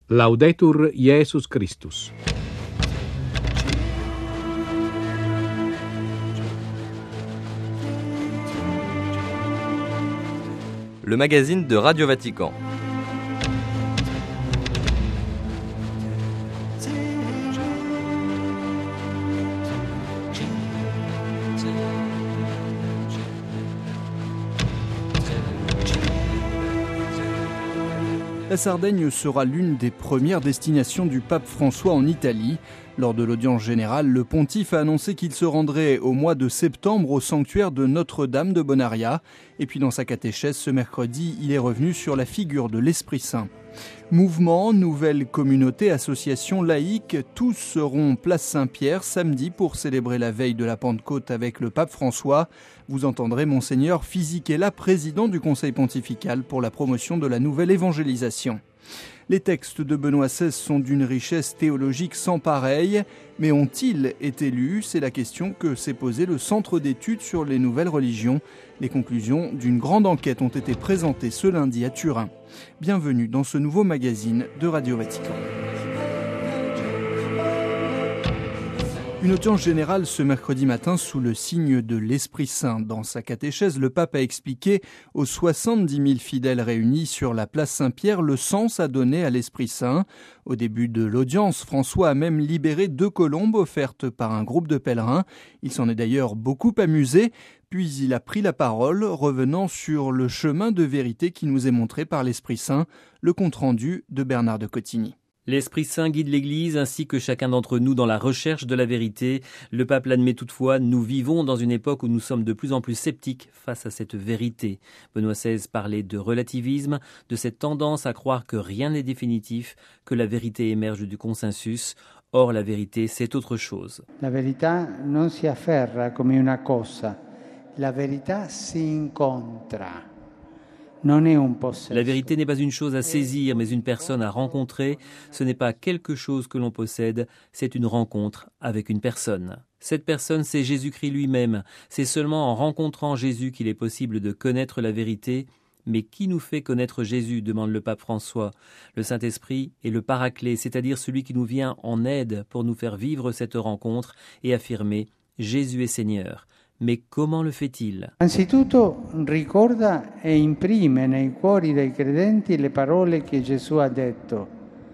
Laudetur Jesus Christus. Le magazine de Radio Vatican. La Sardaigne sera l'une des premières destinations du pape François en Italie. Lors de l'audience générale, le pontife a annoncé qu'il se rendrait au mois de septembre au sanctuaire de Notre-Dame de Bonaria. Et puis dans sa catéchèse ce mercredi, il est revenu sur la figure de l'Esprit Saint. Mouvement, nouvelle communauté, association laïque, tous seront place Saint-Pierre samedi pour célébrer la veille de la Pentecôte avec le pape François. Vous entendrez Monseigneur Fisichella, président du Conseil pontifical pour la promotion de la nouvelle évangélisation. Les textes de Benoît XVI sont d'une richesse théologique sans pareille, mais ont-ils été lus ? C'est la question que s'est posée le Centre d'études sur les nouvelles religions. Les conclusions d'une grande enquête ont été présentées ce lundi à Turin. Bienvenue dans ce nouveau magazine de Radio Vatican. Une audience générale ce mercredi matin sous le signe de l'Esprit Saint. Dans sa catéchèse, le pape a expliqué aux 70 000 fidèles réunis sur la place Saint-Pierre le sens à donner à l'Esprit Saint. Au début de l'audience, François a même libéré 2 colombes offertes par un groupe de pèlerins. Il s'en est d'ailleurs beaucoup amusé. Puis il a pris la parole, revenant sur le chemin de vérité qui nous est montré par l'Esprit Saint, le compte-rendu de Bernard de Cotigny. L'Esprit Saint guide l'Église ainsi que chacun d'entre nous dans la recherche de la vérité. Le pape l'admet toutefois, nous vivons dans une époque où nous sommes de plus en plus sceptiques face à cette vérité. Benoît XVI parlait de relativisme, de cette tendance à croire que rien n'est définitif, que la vérité émerge du consensus. Or, la vérité, c'est autre chose. La verità non si afferra come una cosa, la verità si incontra. La vérité n'est pas une chose à saisir, mais une personne à rencontrer. Ce n'est pas quelque chose que l'on possède, c'est une rencontre avec une personne. Cette personne, c'est Jésus-Christ lui-même. C'est seulement en rencontrant Jésus qu'il est possible de connaître la vérité. Mais qui nous fait connaître Jésus ? Demande le pape François. Le Saint-Esprit est le paraclet, c'est-à-dire celui qui nous vient en aide pour nous faire vivre cette rencontre et affirmer « Jésus est Seigneur ». Mais comment le fait-il ? Anzitutto ricorda e imprime nei cuori dei credenti le parole che Gesù ha detto.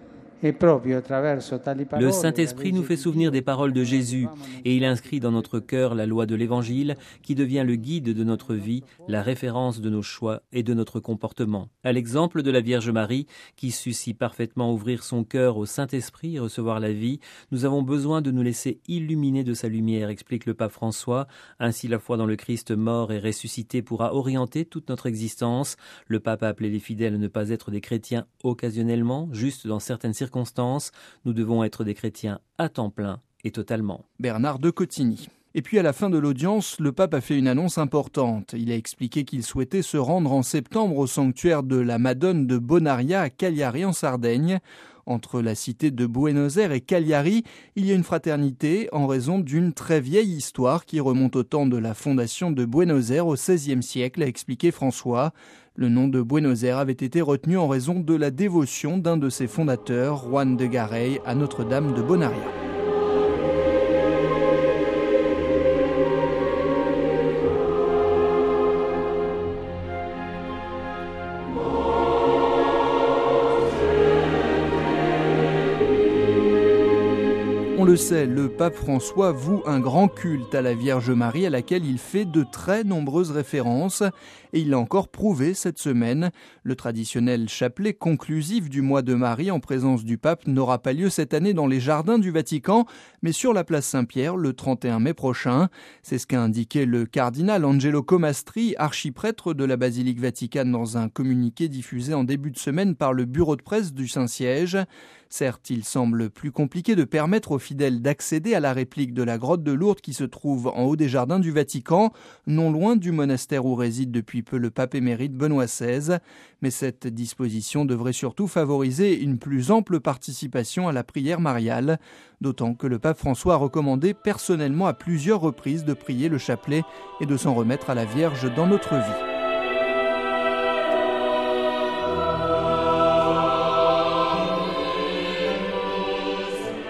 Le Saint-Esprit nous fait souvenir des paroles de Jésus et il inscrit dans notre cœur la loi de l'Évangile qui devient le guide de notre vie, la référence de nos choix et de notre comportement. À l'exemple de la Vierge Marie qui sut si parfaitement ouvrir son cœur au Saint-Esprit et recevoir la vie, nous avons besoin de nous laisser illuminer de sa lumière, explique le pape François. Ainsi la foi dans le Christ mort et ressuscité pourra orienter toute notre existence. Le pape a appelé les fidèles à ne pas être des chrétiens occasionnellement, juste dans certaines circonstances. Nous devons être des chrétiens à temps plein et totalement. Bernard de Cotigny. Et puis à la fin de l'audience, le pape a fait une annonce importante. Il a expliqué qu'il souhaitait se rendre en septembre au sanctuaire de la Madone de Bonaria à Cagliari en Sardaigne. Entre la cité de Buenos Aires et Cagliari, il y a une fraternité en raison d'une très vieille histoire qui remonte au temps de la fondation de Buenos Aires au XVIe siècle, a expliqué François. Le nom de Buenos Aires avait été retenu en raison de la dévotion d'un de ses fondateurs, Juan de Garay, à Notre-Dame de Bonaria. On le sait, le pape François voue un grand culte à la Vierge Marie à laquelle il fait de très nombreuses références et il l'a encore prouvé cette semaine. Le traditionnel chapelet conclusif du mois de Marie en présence du pape n'aura pas lieu cette année dans les jardins du Vatican, mais sur la place Saint-Pierre le 31 mai prochain. C'est ce qu'a indiqué le cardinal Angelo Comastri, archiprêtre de la Basilique Vaticane dans un communiqué diffusé en début de semaine par le bureau de presse du Saint-Siège. Certes, il semble plus compliqué de permettre aux fidèles d'accéder à la réplique de la grotte de Lourdes qui se trouve en haut des jardins du Vatican, non loin du monastère où réside depuis peu le pape émérite Benoît XVI. Mais cette disposition devrait surtout favoriser une plus ample participation à la prière mariale, d'autant que le pape François a recommandé personnellement à plusieurs reprises de prier le chapelet et de s'en remettre à la Vierge dans notre vie.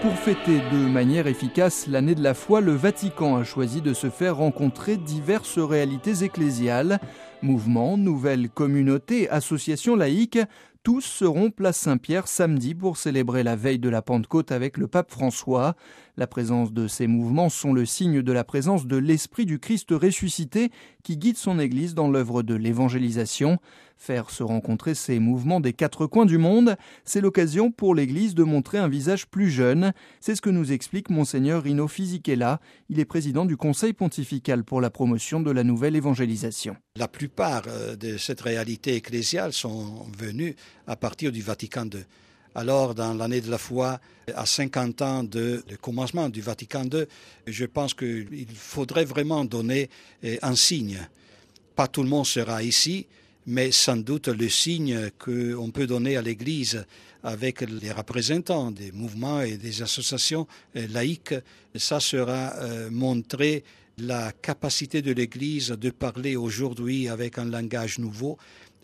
Pour fêter de manière efficace l'année de la foi, le Vatican a choisi de se faire rencontrer diverses réalités ecclésiales. Mouvements, nouvelles communautés, associations laïques, tous seront place Saint-Pierre samedi pour célébrer la veille de la Pentecôte avec le pape François. La présence de ces mouvements sont le signe de la présence de l'Esprit du Christ ressuscité qui guide son Église dans l'œuvre de l'évangélisation. Faire se rencontrer ces mouvements des quatre coins du monde, c'est l'occasion pour l'Église de montrer un visage plus jeune. C'est ce que nous explique Monseigneur Rino Fisichella. Il est président du Conseil pontifical pour la promotion de la nouvelle évangélisation. La plupart de cette réalité ecclésiale sont venues à partir du Vatican II. Alors, dans l'année de la foi, à 50 ans du commencement du Vatican II, je pense qu'il faudrait vraiment donner un signe. Pas tout le monde sera ici, mais sans doute le signe qu'on peut donner à l'Église avec les représentants des mouvements et des associations laïques, ça sera montrer la capacité de l'Église de parler aujourd'hui avec un langage nouveau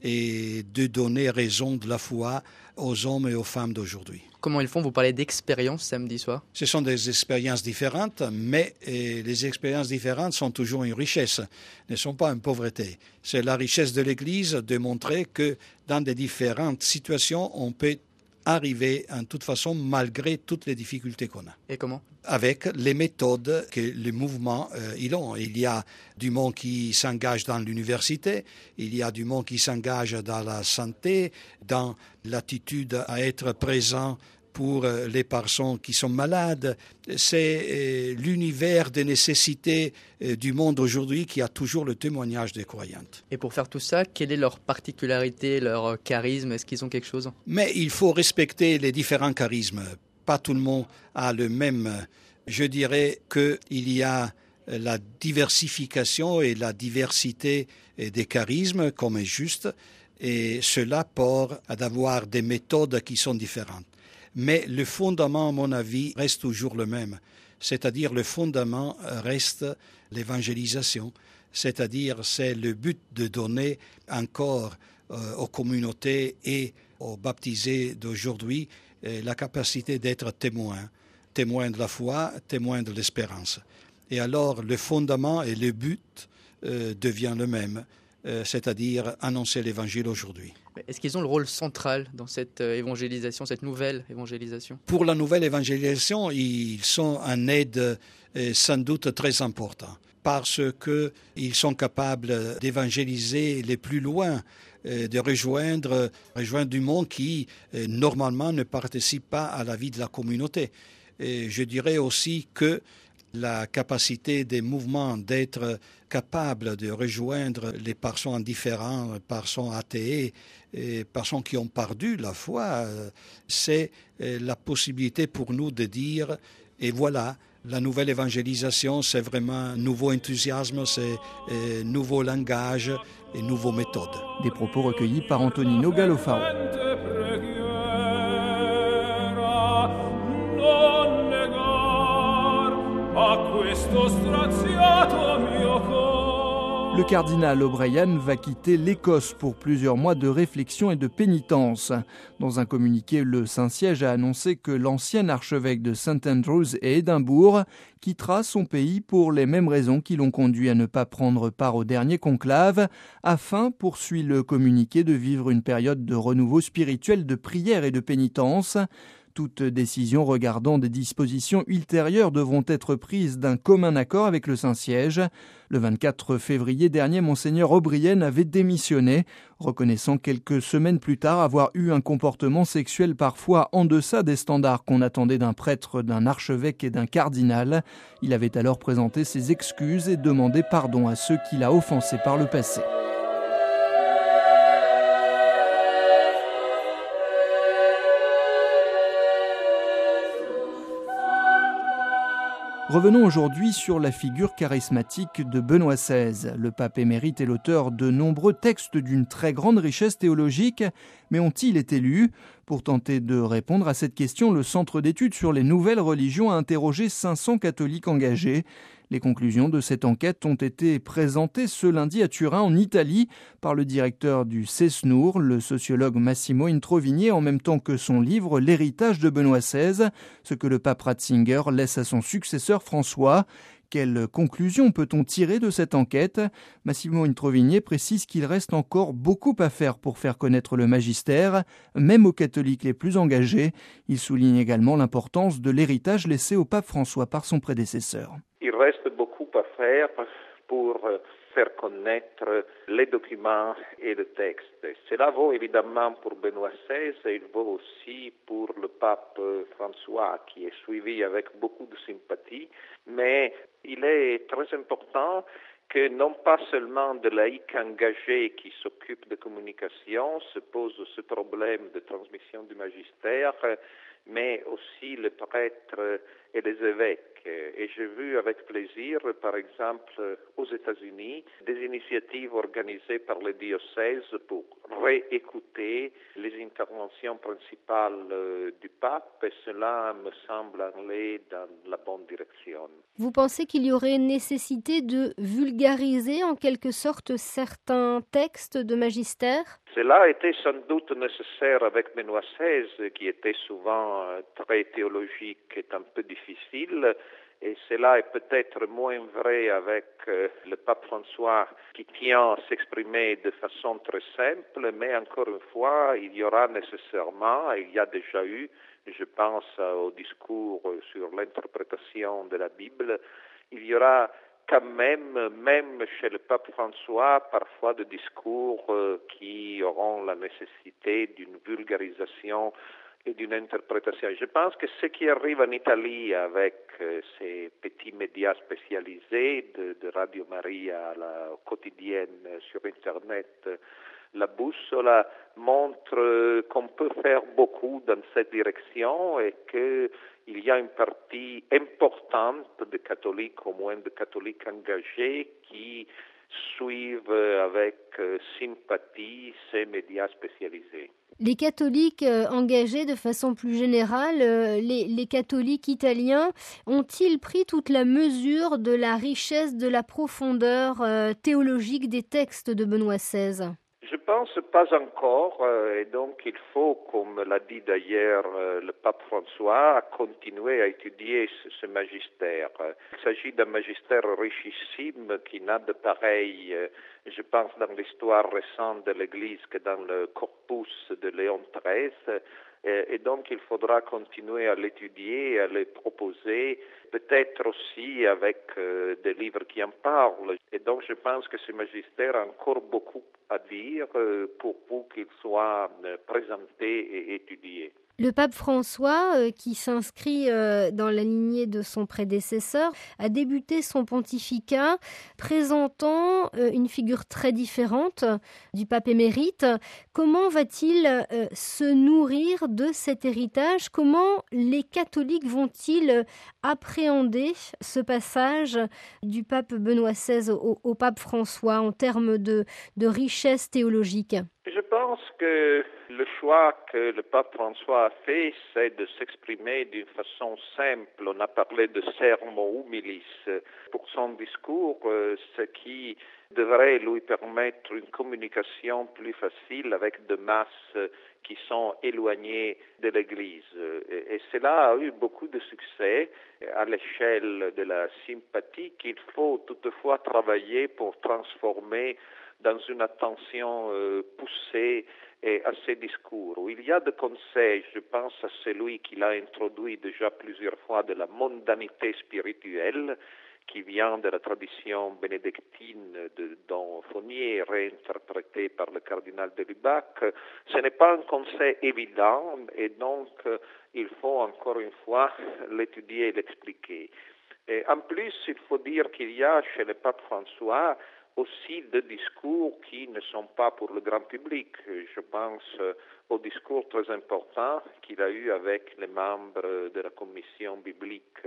et de donner raison de la foi aux hommes et aux femmes d'aujourd'hui. Comment ils font? Vous parlez d'expériences samedi soir. Ce sont des expériences différentes, mais les expériences différentes sont toujours une richesse, ne sont pas une pauvreté. C'est la richesse de l'Église de montrer que dans des différentes situations, on peut arriver en toute façon malgré toutes les difficultés qu'on a. Et comment? Avec les méthodes que les mouvements ils ont. Il y a du monde qui s'engage dans l'université, il y a du monde qui s'engage dans la santé, dans l'attitude à être présent pour les personnes qui sont malades. C'est l'univers des nécessités du monde aujourd'hui qui a toujours le témoignage des croyantes. Et pour faire tout ça, quelle est leur particularité, leur charisme? Est-ce qu'ils ont quelque chose? Mais il faut respecter les différents charismes. Pas tout le monde a le même. Je dirais qu'il y a la diversification et la diversité des charismes, comme est juste, et cela porte à avoir des méthodes qui sont différentes. Mais le fondement, à mon avis, reste toujours le même. C'est-à-dire le fondament reste l'évangélisation. C'est-à-dire c'est le but de donner encore aux communautés et aux baptisés d'aujourd'hui la capacité d'être témoins de la foi, témoins de l'espérance. Et alors le fondament et le but devient le même, c'est-à-dire annoncer l'évangile aujourd'hui. Est-ce qu'ils ont le rôle central dans cette évangélisation, cette nouvelle évangélisation? Pour la nouvelle évangélisation, ils sont un aide sans doute très important parce qu'ils sont capables d'évangéliser les plus loin, de rejoindre du monde qui normalement ne participe pas à la vie de la communauté. Et je dirais aussi que la capacité des mouvements d'être capables de rejoindre les personnes indifférentes, les personnes athées, les personnes qui ont perdu la foi, c'est la possibilité pour nous de dire, et voilà, la nouvelle évangélisation, c'est vraiment un nouveau enthousiasme, c'est un nouveau langage et une nouvelle méthode. Des propos recueillis par Antonino Galofaro. Le cardinal O'Brien va quitter l'Écosse pour plusieurs mois de réflexion et de pénitence. Dans un communiqué, le Saint-Siège a annoncé que l'ancien archevêque de St Andrews et Édimbourg quittera son pays pour les mêmes raisons qui l'ont conduit à ne pas prendre part au dernier conclave, afin, poursuit le communiqué, de vivre une période de renouveau spirituel, de prière et de pénitence. Toute décision regardant des dispositions ultérieures devront être prises d'un commun accord avec le Saint-Siège. Le 24 février dernier, Monseigneur O'Brien avait démissionné, reconnaissant quelques semaines plus tard avoir eu un comportement sexuel parfois en deçà des standards qu'on attendait d'un prêtre, d'un archevêque et d'un cardinal. Il avait alors présenté ses excuses et demandé pardon à ceux qu'il a offensés par le passé. Revenons aujourd'hui sur la figure charismatique de Benoît XVI. Le pape émérite est l'auteur de nombreux textes d'une très grande richesse théologique, mais ont-ils été lus ? Pour tenter de répondre à cette question, le Centre d'études sur les nouvelles religions a interrogé 500 catholiques engagés. Les conclusions de cette enquête ont été présentées ce lundi à Turin, en Italie, par le directeur du CESNUR, le sociologue Massimo Introvigné, en même temps que son livre « L'héritage de Benoît XVI », ce que le pape Ratzinger laisse à son successeur François. Quelles conclusions peut-on tirer de cette enquête ? Massimo Introvigné précise qu'il reste encore beaucoup à faire pour faire connaître le magistère, même aux catholiques les plus engagés. Il souligne également l'importance de l'héritage laissé au pape François par son prédécesseur. Il reste beaucoup à faire pour faire connaître les documents et le texte. Cela vaut évidemment pour Benoît XVI et il vaut aussi pour le pape François qui est suivi avec beaucoup de sympathie, mais il est très important que non pas seulement de laïcs engagés qui s'occupent de communication se pose ce problème de transmission du magistère, mais aussi les prêtres et les évêques. Et j'ai vu avec plaisir, par exemple, aux États-Unis, des initiatives organisées par les diocèses pour réécouter les interventions principales du pape, et cela me semble aller dans la bonne direction. Vous pensez qu'il y aurait nécessité de vulgariser en quelque sorte certains textes de magistère ? Cela a été sans doute nécessaire avec Benoît XVI, qui était souvent très théologique et un peu difficile, et cela est peut-être moins vrai avec le pape François, qui tient à s'exprimer de façon très simple, mais encore une fois, il y aura nécessairement, il y a déjà eu, je pense au discours sur l'interprétation de la Bible, il y aura quand même chez le pape François, parfois des discours qui auront la nécessité d'une vulgarisation et d'une interprétation. Je pense que ce qui arrive en Italie avec ces petits médias spécialisés de Radio Maria à la quotidienne sur Internet, la boussole montre qu'on peut faire beaucoup dans cette direction et qu'il y a une partie importante de catholiques, au moins de catholiques engagés, qui suivent avec sympathie ces médias spécialisés. Les catholiques engagés de façon plus générale, les catholiques italiens, ont-ils pris toute la mesure de la richesse, de la profondeur théologique des textes de Benoît XVI ? Je pense pas encore, et donc il faut, comme l'a dit d'ailleurs le pape François, continuer à étudier ce magistère. Il s'agit d'un magistère richissime qui n'a de pareil, je pense, dans l'histoire récente de l'Église que dans le corpus de Léon XIII. Et donc il faudra continuer à l'étudier, à le proposer, peut-être aussi avec des livres qui en parlent. Et donc je pense que ce magistère a encore beaucoup à dire pour qu'il soit présenté et étudié. Le pape François, qui s'inscrit dans la lignée de son prédécesseur, a débuté son pontificat présentant une figure très différente du pape émérite. Comment va-t-il se nourrir de cet héritage ? Comment les catholiques vont-ils appréhender ce passage du pape Benoît XVI au pape François en termes de richesse théologique ? Je pense que le choix que le pape François a fait, c'est de s'exprimer d'une façon simple. On a parlé de sermo humilis pour son discours, ce qui devrait lui permettre une communication plus facile avec des masses qui sont éloignées de l'Église. Et cela a eu beaucoup de succès à l'échelle de la sympathie qu'il faut toutefois travailler pour transformer dans une attention poussée à ces discours. Où il y a des conseils, je pense à celui qu'il a introduit déjà plusieurs fois de la mondanité spirituelle, qui vient de la tradition bénédictine de Don Fonnier, réinterprétée par le cardinal de Lubac. Ce n'est pas un conseil évident et donc il faut encore une fois l'étudier et l'expliquer. Et en plus, il faut dire qu'il y a chez le pape François aussi des discours qui ne sont pas pour le grand public. Je pense au discours très important qu'il a eu avec les membres de la commission biblique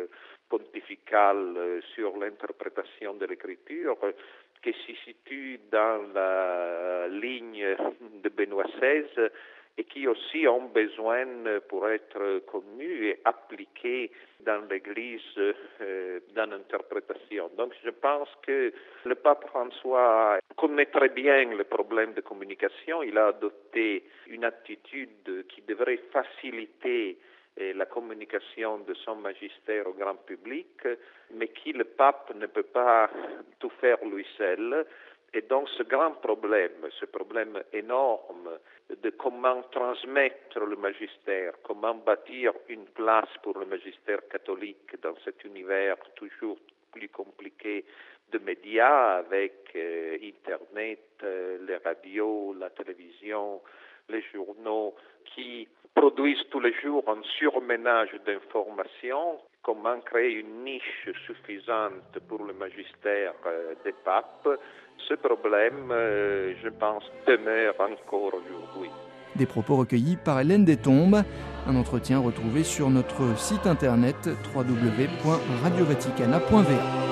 pontificale sur l'interprétation de l'Écriture, qui se situe dans la ligne de Benoît XVI et qui aussi ont besoin pour être connus et appliqués dans l'Église, dans l'interprétation. Donc je pense que le pape François connaît très bien le problème de communication. Il a adopté une attitude qui devrait faciliter la communication de son magistère au grand public, mais qui le pape ne peut pas tout faire lui seul. Et donc ce grand problème, ce problème énorme de comment transmettre le magistère, comment bâtir une place pour le magistère catholique dans cet univers toujours plus compliqué de médias avec Internet, les radios, la télévision, les journaux qui produisent tous les jours un surménage d'informations, comment créer une niche suffisante pour le magistère des papes. Ce problème, je pense, demeure encore aujourd'hui. Des propos recueillis par Hélène Détombe. Un entretien retrouvé sur notre site internet www.radiovaticana.va.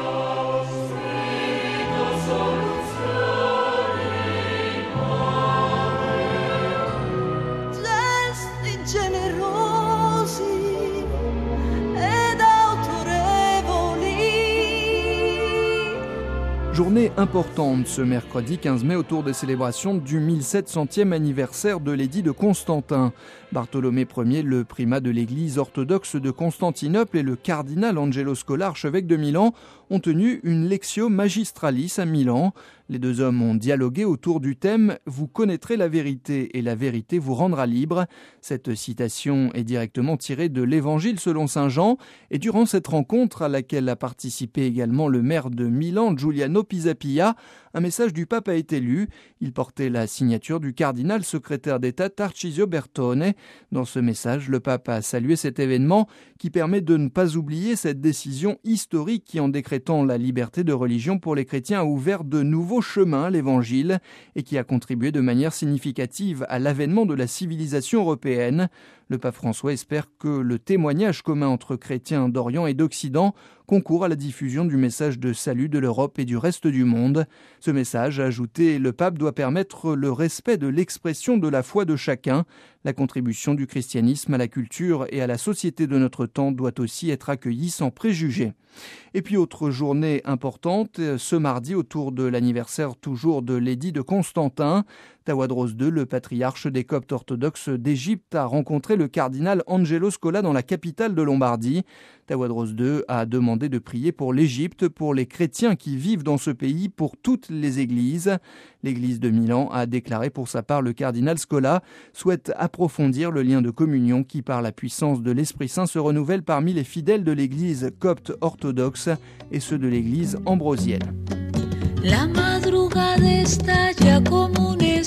Journée importante ce mercredi 15 mai autour des célébrations du 1700e anniversaire de l'édit de Constantin. Bartholomé Ier, le primat de l'église orthodoxe de Constantinople, et le cardinal Angelo Scola, archevêque de Milan, ont tenu une lectio magistralis à Milan. Les deux hommes ont dialogué autour du thème « Vous connaîtrez la vérité et la vérité vous rendra libre ». Cette citation est directement tirée de l'Évangile selon saint Jean, et durant cette rencontre à laquelle a participé également le maire de Milan, Giuliano Pisapia, un message du pape a été lu. Il portait la signature du cardinal secrétaire d'État Tarcisio Bertone. Dans ce message, le pape a salué cet événement qui permet de ne pas oublier cette décision historique qui, en décrétant la liberté de religion pour les chrétiens, a ouvert de nouveaux chemins à l'Évangile et qui a contribué de manière significative à l'avènement de la civilisation européenne. Le pape François espère que le témoignage commun entre chrétiens d'Orient et d'Occident concourt à la diffusion du message de salut de l'Europe et du reste du monde. Ce message, a ajouté le pape, doit permettre le respect de l'expression de la foi de chacun. La contribution du christianisme à la culture et à la société de notre temps doit aussi être accueillie sans préjugés. Et puis autre journée importante, ce mardi autour de l'anniversaire toujours de l'édit de Constantin. Tawadros II, le patriarche des Coptes orthodoxes d'Égypte, a rencontré le cardinal Angelo Scola dans la capitale de Lombardie. Tawadros II a demandé de prier pour l'Égypte, pour les chrétiens qui vivent dans ce pays, pour toutes les églises. L'église de Milan a déclaré pour sa part le cardinal Scola souhaite approfondir le lien de communion qui, par la puissance de l'Esprit Saint, se renouvelle parmi les fidèles de l'église copte orthodoxe et ceux de l'église ambrosienne. La madrugada estalla como una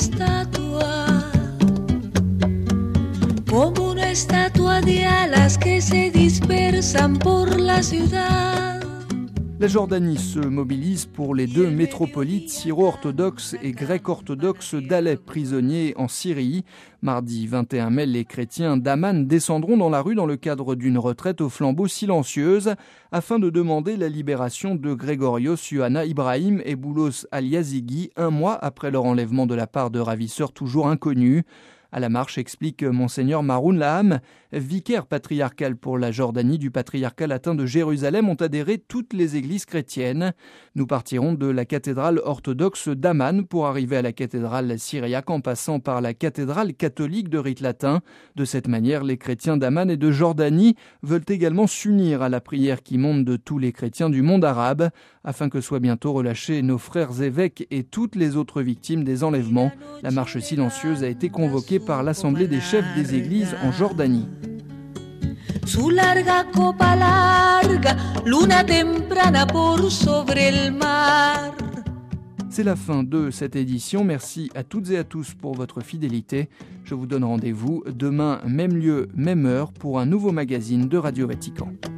estatua de alas que se dispersan por la ciudad. La Jordanie se mobilise pour les deux métropolites syro-orthodoxes et grec-orthodoxes d'Alep, prisonniers en Syrie. Mardi 21 mai, les chrétiens d'Amman descendront dans la rue dans le cadre d'une retraite aux flambeaux silencieuse afin de demander la libération de Grégorios Ioanna Ibrahim et Boulos Al-Yazighi, un mois après leur enlèvement de la part de ravisseurs toujours inconnus. À la marche, explique Monseigneur Maroun Laham, vicaire patriarcal pour la Jordanie du patriarcat latin de Jérusalem, ont adhéré toutes les églises chrétiennes. Nous partirons de la cathédrale orthodoxe d'Amman pour arriver à la cathédrale syriaque en passant par la cathédrale catholique de rite latin. De cette manière, les chrétiens d'Amman et de Jordanie veulent également s'unir à la prière qui monte de tous les chrétiens du monde arabe afin que soient bientôt relâchés nos frères évêques et toutes les autres victimes des enlèvements. La marche silencieuse a été convoquée par l'Assemblée des chefs des églises en Jordanie. Su larga copa larga, luna temprana por sobre el mar. C'est la fin de cette édition. Merci à toutes et à tous pour votre fidélité. Je vous donne rendez-vous demain, même lieu, même heure, pour un nouveau magazine de Radio Vatican.